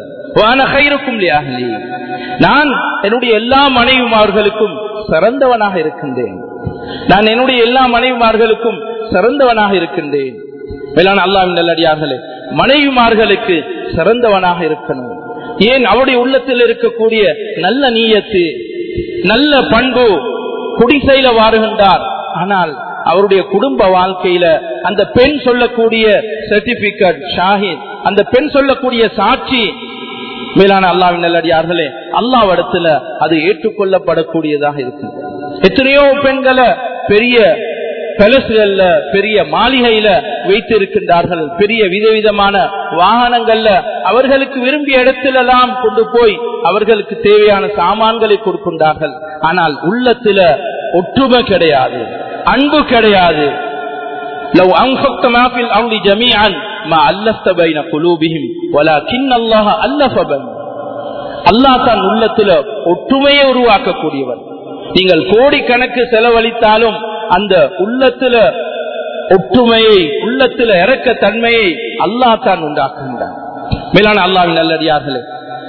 நான் என்னுடைய எல்லா மனைவிமார்களுக்கும் சிறந்தவனாக இருக்கின்றேன், நான் என்னுடைய எல்லா மனைவிமார்களுக்கும் சிறந்தவனாக இருக்கின்றேன். மேலான அல்லாஹ்வின் நல்லடியார்களே, மனைவிமார்களுக்கு சிறந்தவனாக இருக்கணும். ஏன்? அவருடைய உள்ளத்தில் இருக்கக்கூடிய நல்ல நீயத்து, நல்ல பண்பு, குடிசையில வாருகின்றார், ஆனால் அவருடைய குடும்ப வாழ்க்கையில அந்த பெண் சொல்லக்கூடிய சர்டிபிகேட், ஷாஹித், அந்த பெண் சொல்லக்கூடிய சாட்சி, மேலான அல்லாஹ்வின் நல்லடியார்களே, அல்லாஹ்விடத்துல அது ஏற்றுக்கொள்ளப்படக்கூடியதாக இருக்கு. எத்தனையோ பெண்களை பெரிய பேலஸ்கள்ல, பெரிய மாளிகையில வைத்து இருக்கின்றார்கள், பெரிய விதவிதமான வாகனங்கள்ல அவர்களுக்கு விரும்பிய இடத்திலெல்லாம் கொண்டு போய் அவர்களுக்கு தேவையான சாமான்களை கொடுக்கின்றார்கள். ஆனால் உள்ளத்துல ஒற்றுமை கிடையாது, அன்பு கிடையாது. லவ் அன்ஃபக்த மா ஃபில் அர்தி ஜமீஅன் மா அல்லஃப்த பைன குலூபிஹிம் வலக்கின் அல்லாஹ் அல்லஃப பைன. அல்லாஹ் தான் உள்ளத்துல ஒற்றுமையை உருவாக்கக்கூடியவர். நீங்கள் கோடிக்கணக்கு செலவழித்தாலும் அந்த உள்ளத்துல ஒற்றுமையை, உள்ளத்துல இறக்க தன்மையை அல்லாஹ் தான் உண்டாக்குகின்றார். மேலான அல்லாஹ்வின் நல்லடியார்களே,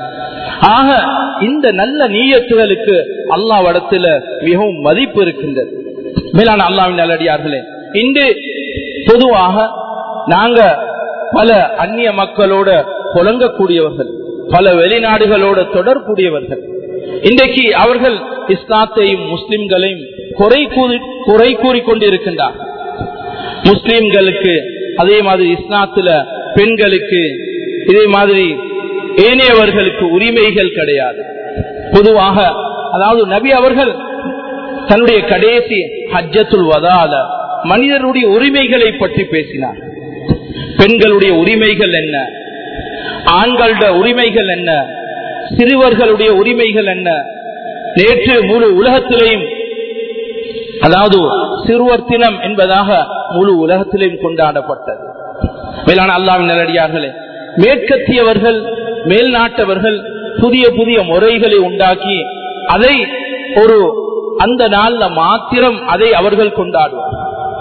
ஆக இந்த நல்ல நீயத்துகளுக்கு அல்லாஹ்விடத்துல மிகவும் மதிப்பு இருக்கின்றது. மேலான அல்லாஹ்வின் நல்லடியார்களே, இன்று பொதுவாக நாங்க பல அந்நிய மக்களோட புழங்கக்கூடியவர்கள், பல வெளிநாடுகளோட தொடர்புடையவர்கள். இன்றைக்கு அவர்கள் இஸ்லாத்தையும் முஸ்லிம்களையும் குறை கூறிக்கொண்டிருக்கின்றார். முஸ்லிம்களுக்கு அதே மாதிரி இஸ்லாத்துல பெண்களுக்கு இதே மாதிரி ஏனையவர்களுக்கு உரிமைகள் கிடையாது. பொதுவாக அதாவது நபி அவர்கள் தன்னுடைய கடைசி ஹஜ்ஜத்துல் வதால மனிதனுடைய உரிமைகளை பற்றி பேசினார். பெண்களுடைய உரிமைகள் என்ன, ஆண்களுடைய உரிமைகள் என்ன, சிறுவர்களுடைய உரிமைகள் என்ன. நேற்று முழு உலகத்திலேயும் அதாவது சிறுவர் தினம் என்பதாக முழு உலகத்திலேயும் கொண்டாடப்பட்டது. மேலான அல்லாஹ்வின் நல்லடியார்களே, மேற்கத்தியவர்கள், மேல் நாட்டவர்கள் புதிய புதிய முறைகளை உண்டாக்கி அதை ஒரு அந்த நாள்ல மாத்திரம் அதை அவர்கள் கொண்டாடுவார்.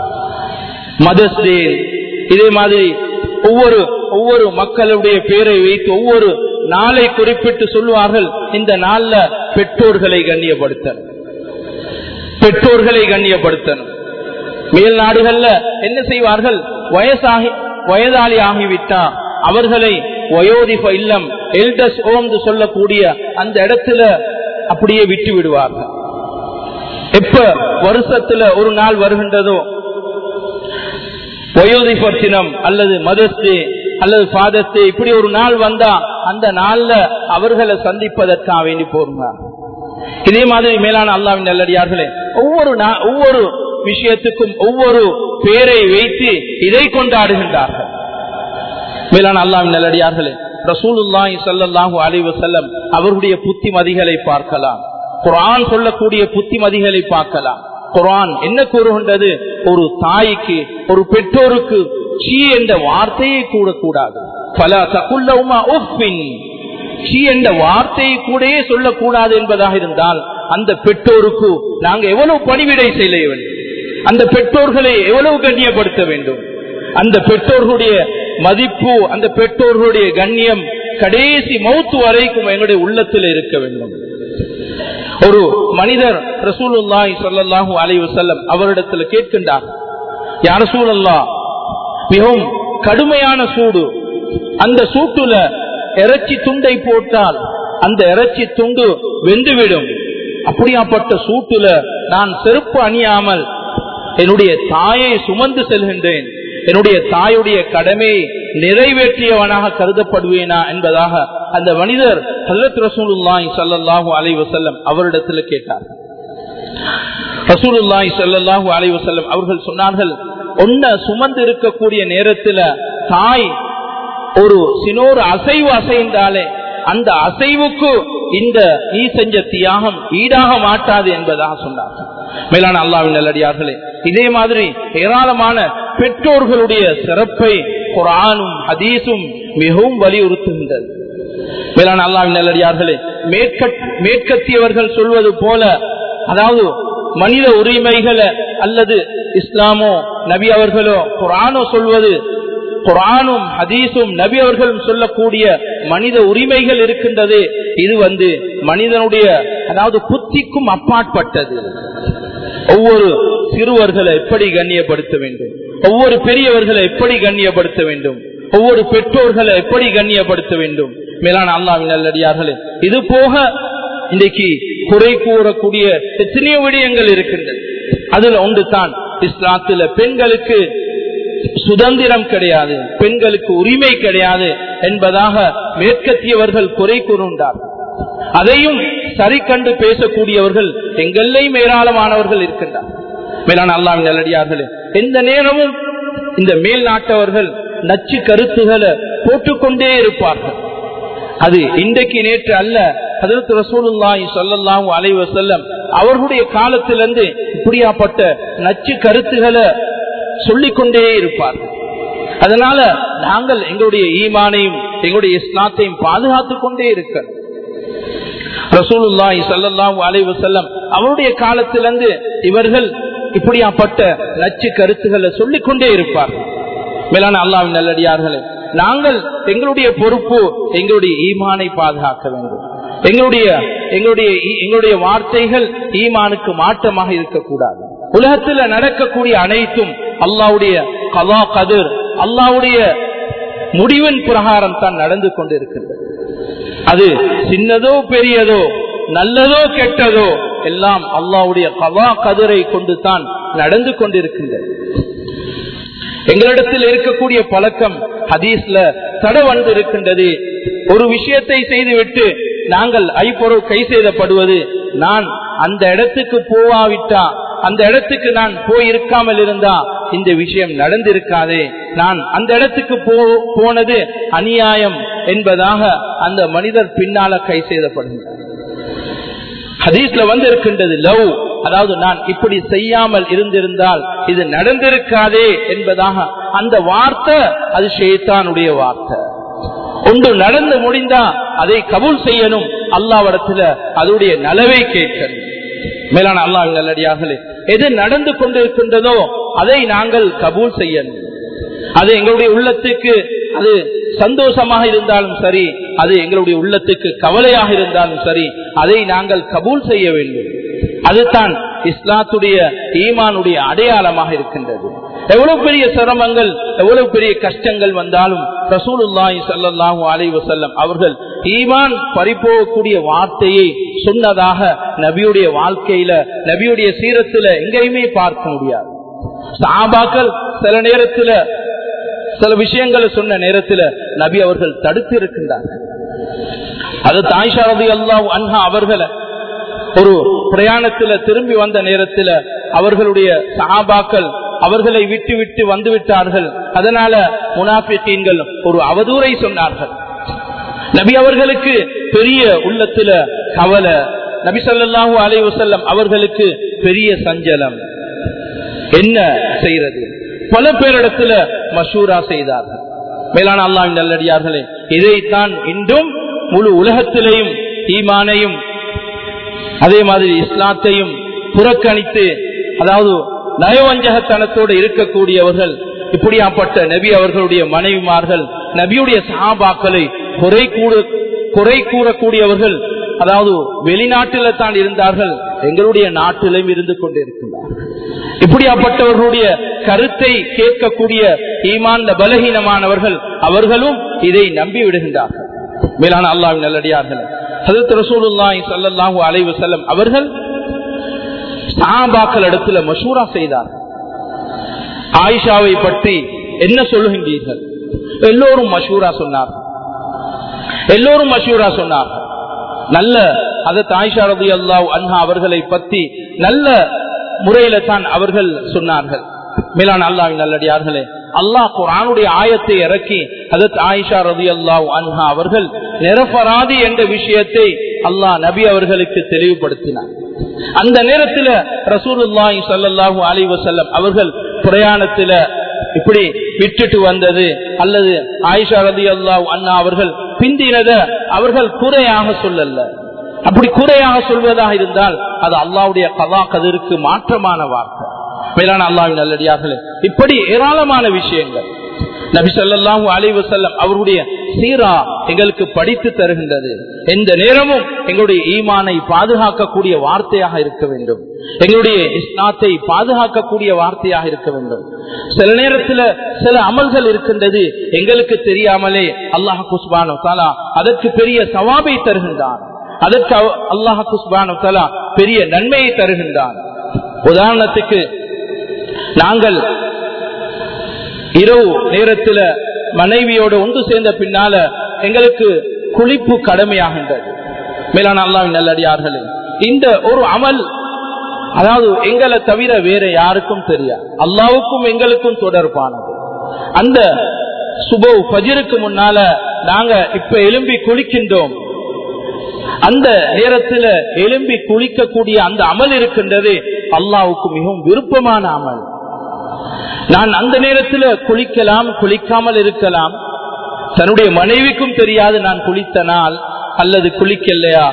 மதர்ஸ் டே, இதே மாதிரி ஒவ்வொரு மக்களுடைய பேரை வைத்து ஒவ்வொரு நாளை குறிப்பிட்டு சொல்லுவார்கள். இந்த நாள்ல பெற்றோர்களை கண்ணியப்படுத்தணும், பெற்றோர்களை கண்ணியப்படுத்தணும். மேல் நாடுகள்ல என்ன செய்வார்கள்? வயதாளி ஆகிவிட்டா அவர்களை வயோதிப இல்லம், எல்டர்ஸ் ஹோம் சொல்லக்கூடிய அந்த இடத்துல அப்படியே விட்டு விடுவார்கள். எப்ப வருஷத்துல ஒரு நாள் வருகின்றதோ வயோதிபர் தினம் அல்லது மதர்ஸ் டே அல்லது ஃபாதர்ஸ் டே, இப்படி ஒரு நாள் வந்தா அந்த நாள்ல அவர்களை சந்திப்பதற்காக வேண்டி போகிறார். இதே மாதிரி மேலான அல்லாஹ்வின் நல்லடியார்களே, ஒவ்வொரு விஷயத்துக்கும் ஒவ்வொரு பேரை வைத்து இதை கொண்டாடுகின்றார்கள். மேலான அல்லாஹ்வின் நல்லடியார்களே, ரசூலுல்லாஹி ஸல்லல்லாஹு அலைஹி வஸல்லம் அவருடைய புத்திமதிகளை பார்க்கலாம், குர்ஆன் சொல்லக்கூடிய புத்திமதிகளை பார்க்கலாம். குர்ஆன் என்ன கூறுகின்றது? ஒரு தாய்க்கு, ஒரு பெற்றோருக்கு சீ என்ற வார்த்தையை கூட கூடாது. ஃபலா தகுல் லஹுமா உஃபின், சீ என்ற வார்த்தையை கூட சொல்லக்கூடாது என்பதாக இருந்தால் அந்த பெற்றோருக்கு நாங்க எவ்வளவு பணிவிடை செய்ய வேண்டும், அந்த பெற்றோர்களை எவ்வளவு கண்ணியப்படுத்த வேண்டும். அந்த பெற்றோர்களுடைய மதிப்பு, அந்த பெற்றோர்களுடைய கண்ணியம் கடைசி மௌத்து வரைக்கும் எங்களுடைய உள்ளத்தில் இருக்க வேண்டும். ஒரு மனிதர் ரசூலுல்லாஹி ஸல்லல்லாஹு அலைஹி வஸல்லம் அவரிடத்தில் கேட்கின்றார், யா ரசூலல்லாஹ், மிகவும் கடுமையான சூடு, அந்த சூட்டுல இறைச்சி துண்டை போட்டால் அந்த இறைச்சி துண்டு வெந்துவிடும். அப்படியாப்பட்ட சூட்டுல நான் செருப்பு அணியாமல் என்னுடைய தாயை சுமந்து செல்கின்றேன், என்னுடைய தாயுடைய கடமையை நிறைவேற்றியவனாக கருதப்படுவேனா என்பதாக அந்த மனிதர் ஹஜ்ரத் ரசூலுல்லாஹி ஸல்லல்லாஹு அலைஹி வஸல்லம் அவரிடத்தில் கேட்டார். ரசூலுல்லாஹி ஸல்லல்லாஹு அலைஹி வஸல்லம் அவர்கள் சொன்னார்கள், ஒன்ன சுமந்து இருக்கக்கூடிய நேரத்தில் தாய் ஒரு சினோரு அசைவு அசைந்தாலே அந்த அசைவுக்கு இந்த நீ செஞ்ச தியாகம் ஈடாக மாட்டாது என்பதாக சொன்னார். மேலான அல்லாஹ்வின் நல்லடியார்களே, இதே மாதிரி ஏராளமான பெற்றோர்களுடைய சிறப்பை குர்ஆனும் ஹதீஸும் மிகவும் வலியுறுத்துகின்றது. மேலான அல்லாஹ்வின் நல்லடியார்களே, மேற்கத்தியவர்கள் சொல்வது போல, அதாவது மனித உரிமைகளை அல்லது இஸ்லாமோ நபி அவர்களோ குர்ஆனோ சொல்வது, குர்ஆனும் ஹதீஸும் நபி அவர்களும் சொல்லக்கூடிய மனித உரிமைகள் இருக்கின்றது, இது மனிதனுடைய அதாவது புத்திக்கும் அப்பாற்பட்டது. ஒவ்வொரு சிறுவர்களை எப்படி கண்ணியப்படுத்த வேண்டும், ஒவ்வொரு பெரியவர்களை எப்படி கண்ணியப்படுத்த வேண்டும், ஒவ்வொரு பெற்றோர்களை எப்படி கண்ணியப்படுத்த வேண்டும். மேலான அல்லாஹ்வின் நல்லடியார்களே, இது போக இன்றைக்கு குறை கூறக்கூடிய எத்தனையோ விடயங்கள் இருக்கின்றது. அதுல ஒன்று தான் இஸ்லாத்துல பெண்களுக்கு சுதந்திரம் கிடையாது, பெண்களுக்கு உரிமை கிடையாது என்பதாக மேற்கத்தியவர்கள் குறை கூறுகின்றார். அதையும் சரி கண்டு பேசக்கூடியவர்கள் எங்களையும் ஏராளமானவர்கள் இருக்கின்றார். மேலான அல்லாஹ்வின் நல்லடியார்களே, எந்த நேரமும் இந்த மேல் நாட்டவர்கள் நச்சு கருத்துக்களை போட்டுக்கொண்டே இருப்பார்கள். அது இன்றைக்கு நேற்று அல்ல. ஹஜ்ரத் ரசூலுல்லாஹி ஸல்லல்லாஹு அலைஹி வஸல்லம் அவர்களுடைய காலத்திலிருந்து இப்படியாப்பட்ட நச்சு கருத்துக்களை சொல்லிக்கொண்டே இருப்பார்கள். அதனால நாங்கள் எங்களுடைய ஈமானையும் எங்களுடைய இஸ்லாத்தையும் பாதுகாத்துக் கொண்டே இருக்கிறோம். ரசூலுல்லாஹி ஸல்லல்லாஹு அலைஹி வஸல்லம் அவருடைய காலத்திலிருந்து இவர்கள் இப்படியாப்பட்ட நச்சு கருத்துக்களை சொல்லிக்கொண்டே இருப்பார்கள். மேலான அல்லாஹ்வின் நல்லடியார்களே, நாங்கள் எங்களுடைய பொறுப்பு எங்களுடைய ஈமானை பாதுகாக்க வேண்டும். எங்களுடைய வார்த்தைகள் ஈமானுக்கு மாற்றமாக இருக்கக்கூடாது. உலகத்தில் நடக்கக்கூடிய அனைத்தும் அல்லாஹ்வுடைய கலா கதிர், அல்லாஹ்வுடைய முடிவின் பிரகாரம் தான் நடந்து கொண்டிருக்கின்றது. அது சின்னதோ பெரியதோ நல்லதோ கெட்டதோ எல்லாம் அல்லாஹ்வுடைய கலா கதிரை கொண்டு தான் நடந்து கொண்டிருக்கின்றது. எங்களிடத்தில் இருக்கக்கூடிய பழக்கம் ஹதீஸ்ல தடவண்டு இருக்கின்றது. ஒரு விஷயத்தை செய்துவிட்டு நாங்கள் ஐப்பொருள் கை செய்தப்படுவது, நான் அந்த இடத்துக்கு போவாவிட்டா, அந்த இடத்துக்கு நான் போயிருக்காமல் இருந்தா இந்த விஷயம் நடந்திருக்காதே, நான் அந்த இடத்துக்கு போனது அநியாயம் என்பதாக அந்த மனிதர் பின்னால கை செய்தப்படுகிறார். ஹதீஸ்ல இருக்கின்றது லவ், அதாவது நான் இப்படி செய்யாமல் இருந்திருந்தால் இது நடந்திருக்காதே என்பதாக. அந்த வார்த்தை அது ஷைத்தானுடைய வார்த்தை. ஒன்று நடந்து முடிந்தா அதை கபூல் செய்யணும், அல்லாஹ்விடத்துல அதனுடைய நலவை கேட்கணும். மேலான அல்லாஹ்வின் நல்லடியார்களே, எது நடந்து கொண்டிருக்கின்றதோ அதை நாங்கள் கபூல் செய்யணும். அது எங்களுடைய உள்ளத்துக்கு அது சந்தோஷமாக இருந்தாலும் சரி, அது எங்களுடைய உள்ளத்துக்கு கவலையாக இருந்தாலும் சரி, அதை நாங்கள் கபூல் செய்ய வேண்டும். அதுதான் இஸ்லாத்துடைய ஈமானுடைய அடையாளமாக இருக்கின்றது. எவ்வளவு பெரிய சிரமங்கள், எவ்வளவு பெரிய கஷ்டங்கள் வந்தாலும் ரசூலுல்லாஹி ஸல்லல்லாஹு அலைஹி வஸல்லம் அவர்கள் ஈமான் பறிபோகக்கூடிய வார்த்தையை சொன்னதாக நபியுடைய வாழ்க்கையில, நபியுடைய சீரத்துல எங்கேயுமே பார்க்க முடியாது. சஹாபாக்கள் சில நேரத்துல சில விஷயங்களை சொன்ன நேரத்தில் நபி அவர்கள் தடுத்து இருக்கின்றார்கள். அது ஆயிஷா ரலியல்லாஹு அன்ஹா அவர்களை ஒரு பிரயாணத்தில் திரும்பி வந்த நேரத்தில் அவர்களுடைய சஹாபாக்கள் அவர்களை விட்டு விட்டு வந்து விட்டார்கள். அதனால முனாஃபிகீன்கள் ஒரு அவதூறை சொன்னார்கள். நபி அவர்களுக்கு பெரிய உள்ளத்துல கவலை, நபி ஸல்லல்லாஹு அலைஹி வஸல்லம் அவர்களுக்கு பெரிய சஞ்சலம். என்ன செய்யறது? பல பேரிடத்துல மஷூரா செய்தார்கள். மேலான அல்லாஹ்வின் நல்லடியார்களே, இதைத்தான் இன்றும் முழு உலகத்திலேயும் ஈமானையும் அதே மாதிரி இஸ்லாத்தையும் புறக்கணித்து, அதாவது நயவஞ்சகத்தனத்தோடு இருக்கக்கூடியவர்கள், இப்படியாப்பட்ட நபி அவர்களுடைய மனைவிமார்கள், நபியுடைய சஹாபாக்களை குறை கூறக்கூடியவர்கள், அதாவது வெளிநாட்டில தான் இருந்தார்கள், எங்களுடைய நாட்டிலும் இருந்து கொண்டிருக்கிறார்கள். இப்படியாப்பட்டவர்களுடைய கருத்தை கேட்கக்கூடிய ஈமான் பலகீனமானவர்கள் அவர்களும் இதை நம்பி விடுகின்றார்கள். மேலான அல்லாஹ்வின் நல்லடியார்கள், ஹஜ்ரத் ரசூலுல்லாஹி ஸல்லல்லாஹு அலைஹி வஸல்லம் அவர்கள் சஹாபாக்கள் இடத்துல மஷூரா செய்தார்கள். ஆயிஷாவை பற்றி என்ன சொல்லுகின்றீர்கள்? எல்லோரும் மஷூரா சொன்னார்கள். நல்ல ஹஜ்ரத் ஆயிஷா ரலியல்லாஹு அன்ஹா அவர்களை பற்றி நல்ல முறையில தான் அவர்கள் சொன்னார்கள். மேலான அல்லாஹ்வின் நல்லடியார்களே, அல்லாஹ் குர்ஆனுடைய ஆயத்தை இறக்கி ஹஜ்ரத் ஆயிஷா ரலியல்லாஹு அன்ஹா அவர்கள் நிரபராதி என்ற விஷயத்தை அல்லாஹ் நபி அவர்களுக்கு தெளிவுபடுத்தினார். அந்த நேரத்தில் ரசூலுல்லாஹி ஸல்லல்லாஹு அலைஹி வஸல்லம் அவர்கள் பிரயாணத்தில் இப்படி விட்டுட்டு வந்தது அல்லது ஆயிஷா ரலியல்லாஹு அன்ஹா அவர்கள் பிந்தினத அவர்கள் குறையாக சொல்லல. அப்படி குறையாக சொல்வதாக இருந்தால் அது அல்லாஹ்வுடைய கலா கதிருக்கு மாற்றமான வார்த்தை. மேலான அல்லாஹ்வின் நல்லடியார்களே, இப்படி ஏராளமான விஷயங்கள் நபி ஸல்லல்லாஹு அலைஹி வஸல்லம் அவருடைய சீரா எங்களுக்கு படித்து தருகின்றது. எந்த நேரமும் எங்களுடைய ஈமானை பாதுகாக்கக்கூடிய வார்த்தையாக இருக்க வேண்டும், எங்களுடைய இஸ்லாத்தை பாதுகாக்கக்கூடிய வார்த்தையாக இருக்க வேண்டும். சில நேரத்தில் சில அமல்கள் இருக்கின்றது, எங்களுக்கு தெரியாமலே அல்லாஹ் சுப்ஹானஹு வ தஆலா அதற்கு பெரிய சவாபை தருகின்றான், அதற்கு அல்லாஹ் சுப்ஹானஹு வ தஆலா பெரிய நன்மையை தருகின்றான். உதாரணத்துக்கு, நாங்கள் இரவு நேரத்தில் மனைவியோடு ஒன்று சேர்ந்த பின்னால எங்களுக்கு குளிப்பு கடமையாகின்றது. மேலான அல்லாஹ்வின் நல்லடியார்களே, இந்த ஒரு அமல் அதாவது எங்களை தவிர வேற யாருக்கும் தெரியாது, அல்லாஹ்வுக்கும் எங்களுக்கும் தொடர்பானது. அந்த சுபஹ் ஃபஜ்ருக்கு முன்னால நாங்க இப்ப எழும்பி குளிக்கின்றோம். அந்த நேரத்தில் எழும்பி குளிக்கக்கூடிய அந்த அமல் இருக்கின்றது அல்லாஹ்வுக்கு மிகவும் விருப்பமான அமல். நான் அந்த நேரத்தில் குளிக்கலாம், குளிக்காமல் இருக்கலாம். தன்னுடைய மனைவிக்கும் தெரியாது நான் குளித்தனால் அல்லது குளிக்கலையா.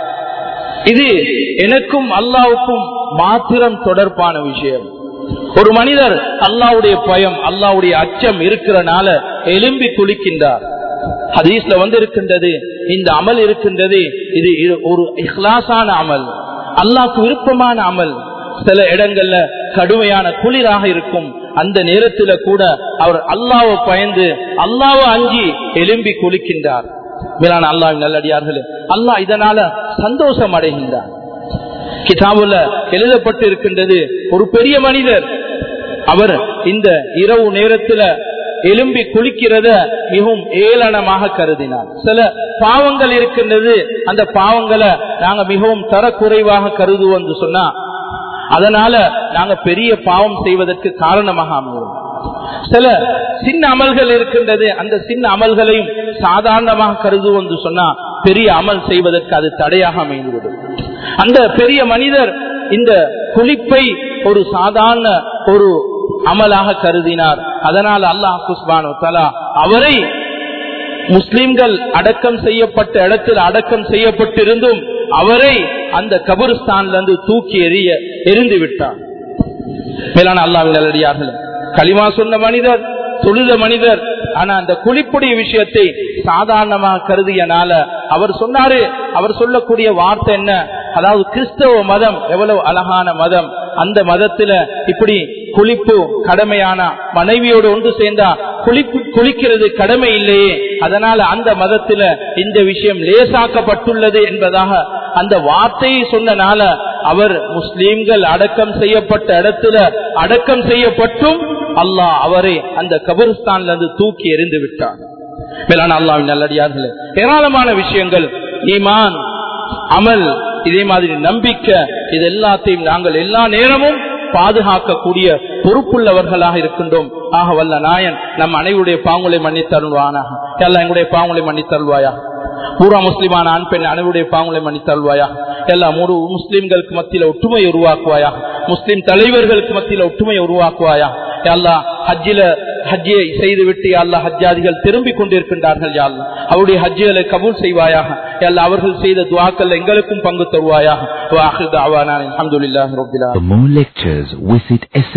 இது எனக்கும் அல்லாஹ்வுக்கும் மாத்திரம் தொடர்பான விஷயம். ஒரு மனிதர் அல்லாஹ்வுடைய பயம், அல்லாஹ்வுடைய அச்சம் இருக்கிறனால எழும்பி குளிக்கின்றார். ஹதீஸ்ல இருக்கின்றது, இந்த அமல் இருக்கின்றது, இது ஒரு இஹ்லாஸான அமல், அல்லாஹ்வுக்கு விருப்பமான அமல். சில இடங்கள்ல கடுமையான குளிராக இருக்கும், அந்த நேரத்தில் கூட அவர் அல்லாஹ்வை பயந்து அல்லாஹ்வை அஞ்சி எழும்பி குளிக்கின்றார். மேலான அல்லாஹ்வின் நல்லடியார்களே, அல்லாஹ் இதனால சந்தோஷம் அடைகின்றார். கிதாபுல எழுதப்பட்டு இருக்கின்றது, ஒரு பெரிய மனிதர் அவர் இந்த இரவு நேரத்தில் எழும்பி குளிக்கிறத மிகவும் ஏளனமாக கருதினார். சில பாவங்கள் இருக்கின்றது, அந்த பாவங்களை நாங்க மிகவும் தரக்குறைவாக கருதுவோம் என்று சொன்னா அதனால நாங்க பெரிய பாவம் செய்வதற்கு காரணமாக அமைவோம். சில சின்ன அமல்கள் இருக்கின்றது, அந்த சின்ன அமல்களையும் சாதாரணமாக கருதுவோம் என்று சொன்னா பெரிய அமல் செய்வதற்கு அது தடையாக அமைந்துவிடும். அந்த பெரிய மனிதர் இந்த குளிப்பை ஒரு சாதாரண ஒரு அமலாக கருதினார். அதனால் அல்லாஹ் சுப்ஹானஹு வ தஆலா அவரை முஸ்லிம்கள் அடக்கம் செய்யப்பட்ட இடத்தில் அடக்கம் செய்யப்பட்டிருந்தும் அவரை அந்த கபர்ஸ்தானிலிருந்து தூக்கி எறிந்து விட்டார். மேலான அல்லாஹ்வின் நல்லடியார்களே, கலிமா சொன்ன மனிதர், தொழுத மனிதர், ஆனா அந்த குளிப்புடைய விஷயத்தை சாதாரணமாக கருதியனால அவர் சொன்னாரு, அவர் சொல்லக்கூடிய வார்த்தை என்ன, அதாவது கிறிஸ்தவ மதம் எவ்வளவு அழகான மதம், அந்த மதத்துல இப்படி குளிப்பு கடமையான மனைவியோடு ஒன்று சேர்ந்தா குளிக்கிறது கடமை இல்லையே, அதனால அந்த மதத்துல இந்த விஷயம் லேசாக்கப்பட்டுள்ளது என்பதாக அந்த வார்த்தையை சொன்னனால அவர் முஸ்லீம்கள் அடக்கம் செய்யப்பட்ட இடத்துல அடக்கம் செய்யப்பட்டும் அல்லாஹ் அவரை அந்த கபர்ஸ்தான்ல இருந்து தூக்கி எறிந்து விட்டார். மேலான அல்லாஹ்வின் நல்லடியார்களே, ஏராளமான விஷயங்கள், ஈமான், அமல், இதே மாதிரி நம்பிக்கை, இது எல்லாத்தையும் நாங்கள் எல்லா நேரமும் பாதுகாக்கக்கூடிய பொறுப்புள்ளவர்களாக இருக்கின்றோம். ஆக வல்ல நாயன் நம் அனைவருடைய பாவங்களை மன்னித்தருள்வானாக. எல்லாம் எங்களுடைய பாவங்களை மன்னித்தருள்வாயா. பூரா முஸ்லிமான ஆண் பெண் அனைவருடைய பாவங்களை மன்னித்தருள்வாயா. எல்லா மூணு முஸ்லிம்களுக்கு மத்தியில ஒற்றுமை உருவாக்குவாயா. முஸ்லிம் தலைவர்களுக்கு மத்தியில ஒற்றுமை உருவாக்குவாயா. அல்லாஹ் ஹஜ்ஜை செய்துவிட்டு யா அல்லாஹ் ஹஜ்ஜாதிகள் திரும்பிக் கொண்டிருக்கின்றார்கள் யா அல்லாஹ் அவருடைய ஹஜ்ஜுகளை கபூல் செய்வாயாக யா அல்லாஹ் அவர்கள் செய்த துஆக்கள் எங்களுக்கும் பங்கு தருவாயாக. வ ஆகிரு தஅவானா அல்ஹம்துலில்லாஹி ரப்பில் ஆலமீன். For more lectures visit